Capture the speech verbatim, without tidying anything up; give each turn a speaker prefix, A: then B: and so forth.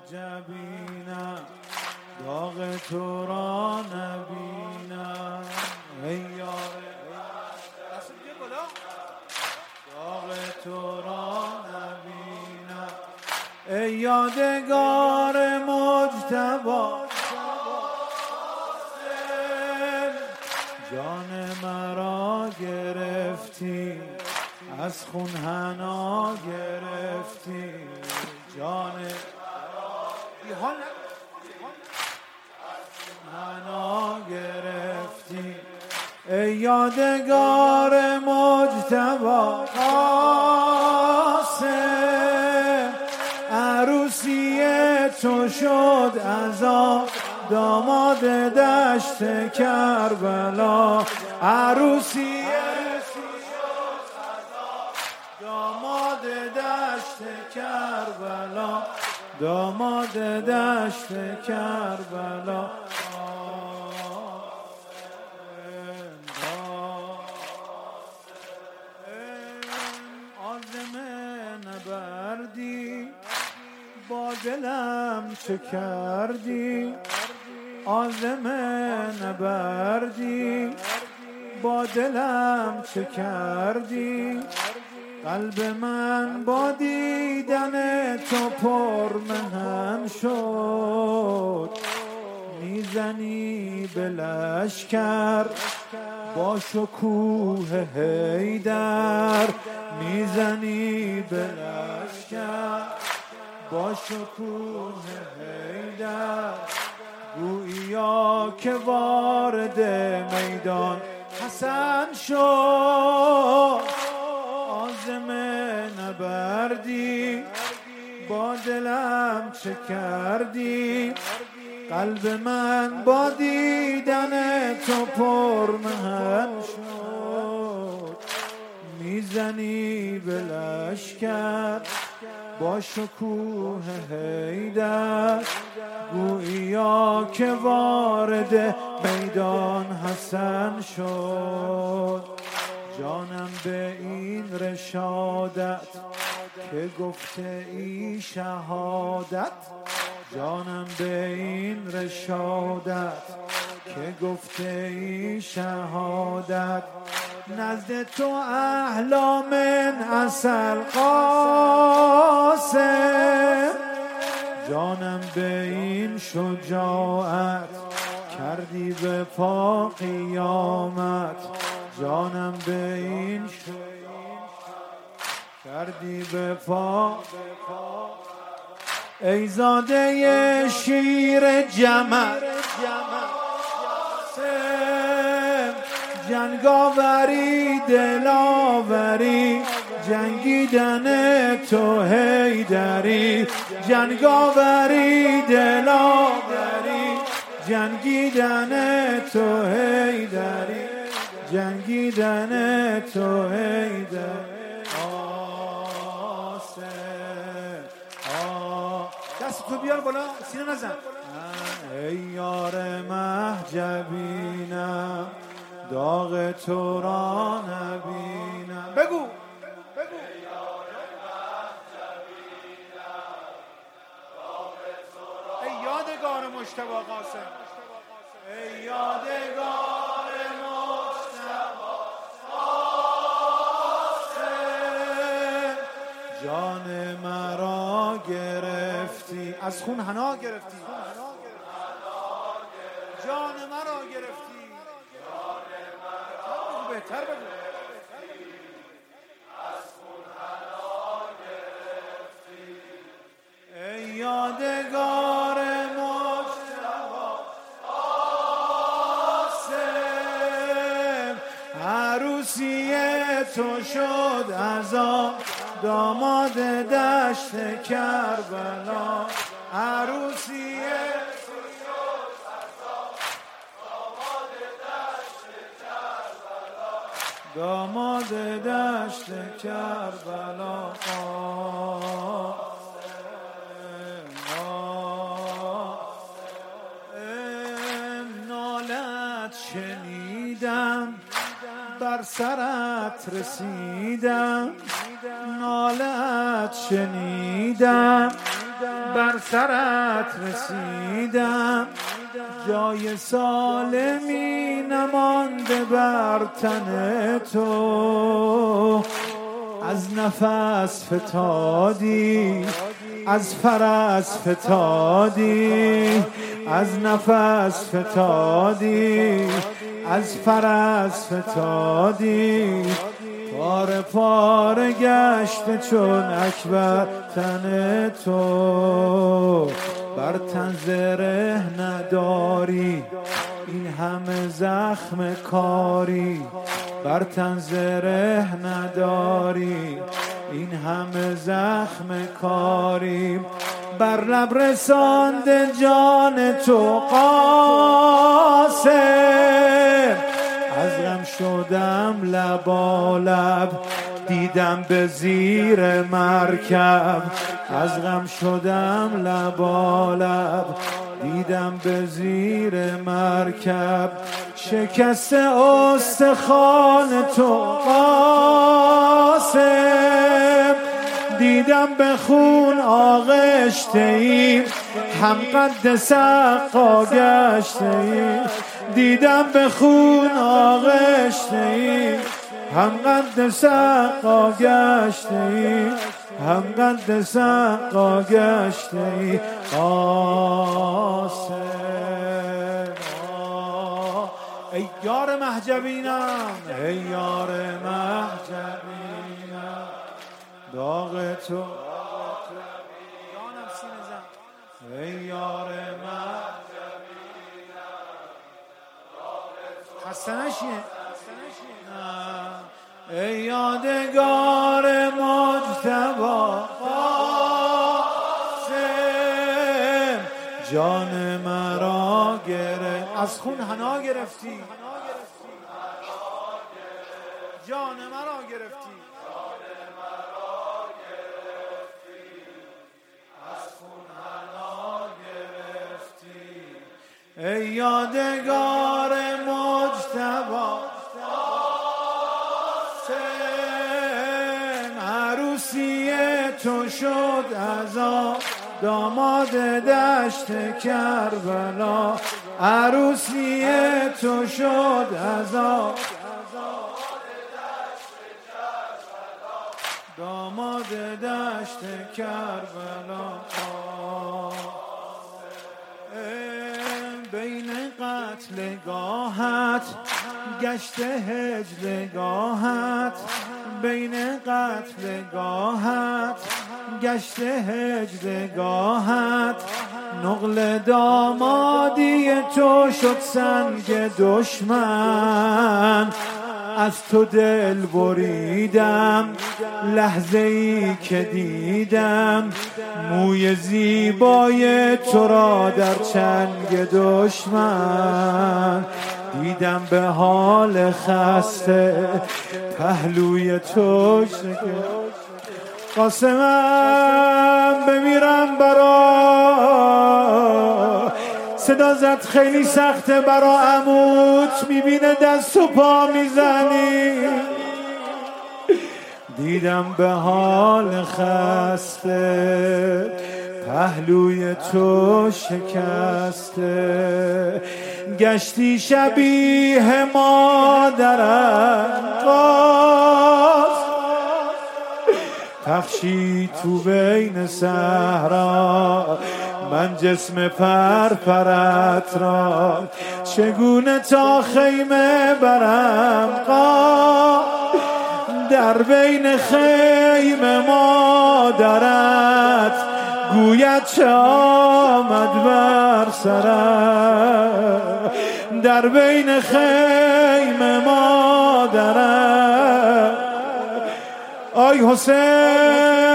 A: جبینم، داغ تو را نبینم ای یار داغ تو را نبینم ای یادگار مجتبی جان مرا گرفتی از خون حنا گرفتی جان مرا حنا گرفتی ای یادگار مجتبی قاسم عروسی تو شد عزا داماد دشت کربلا عروسی داماد دشت کربلا داماد دشت کربلا عازم نبردی با دلم چه کردی عازم نبردی با دلم چه کردی قلب من با دیدن تو پرمهن شد میزنی به لشکر با شکوه حیدر میزنی به لشکر با شکوه حیدر گوییا که وارد میدان حسن شد عازم نبردی با دلم چه کردی قلب من با دیدن تو پرمهن شد میزنی به لشکر با شکوه حیدر گوییا که وارد میدان حسن شد جانم به این رشادت که گفته ای شهادت جانم به این رشادت که گفته ای شهادت نزد تو احلا من عسل قاسم جانم به این شجاعت کردی به پا قیامت جانم به این کردی به پا ای زاده شیر جمل جنگاوری دلاوری جنگیدن تو حیدری جنگاوری دلاوری جنگیدن تو حیدری جنگیدن تو حیدری دست تو بیار بالا سینه نزن ای یار مهجبینم داغ تو را نبینم بگو بگو ای یار مهجبینم داغ تو را ای یادگار مجتبی قاسم ای یادگار مجتبی قاسم جان مرا گرفتی از خون حنا گرفتی جان مرا گرفتی بهتر بگو از خون حنا گرفتی ای یادگار مجتبی قاسم عروسی تو شد عزا داماد دشت کربلا عروسی تو شد عزا داماد دشت کربلا داماد دشت کربلا نالت شنیدم بر سرت رسیدم نالت شنیدم بر سرت رسیدم، جای سالمی نمانده بر تن تو. از نفس فتادی، از فرس فتادی، از نفس فتادی، از فرس فتادی. پاره پاره گشته چون اکبر تن تو. بر تن زره نداری، این همه زخم کاری. بر تن زره نداری، این همه زخم کاری. بر لب رسانده جان تو قاسم. از غم شدم لبالب، دیدم به زیر مرکب. از غم شدم لبالب، دیدم به زیر مرکب. شکست استخوان تو قاسم، دیدم به خون آغشته ایم، هم قد سقا گشته ایم. دیدم به خون آغشته ایم، هم قد سقا گشته ایم، هم قد سقا گشته ایم. قاسم ای یار مهجبینم، ای یار مهجبینم، داغ تو جانم سینه زن. ای یار مهجبینم، خسته نشین. ای یادگار مجتبی قاسم، جان مرا گرفت، از خون حنا گرفتی، جان مرا گرفتی، از خون حنا گرفتی. ای یادگار مجتبی عروسی تو شد عزا، داماد دشت کربلا. عروسی تو شد عزا، داماد دشت کربلا. بین قتلگاهت گشت هجلگاهت، بین قتلگاهت گشت هجلگاهت. نقل دامادی تو شد سنگ دشمن، از تو دل بریدم لحظه ای که دیدم موی زیبای تو را در چنگ دشمن. دیدم به حال خسته پهلوی تو شکست. قاسمم بمیرم برا، صدا زد خیلی سخته برا عموت، میبینه دست و پا میزنی. دیدم به حال خسته پهلوی تو شکسته. گشتی شبیه مادرم قاس، پخشی تو بین صحرا من جسم پرپرت را. چگونه تا خیمه برم قاس، در بین خیمه مادرت گوید چه آمد بر سرم. در بین خیمه مادرت آی حسین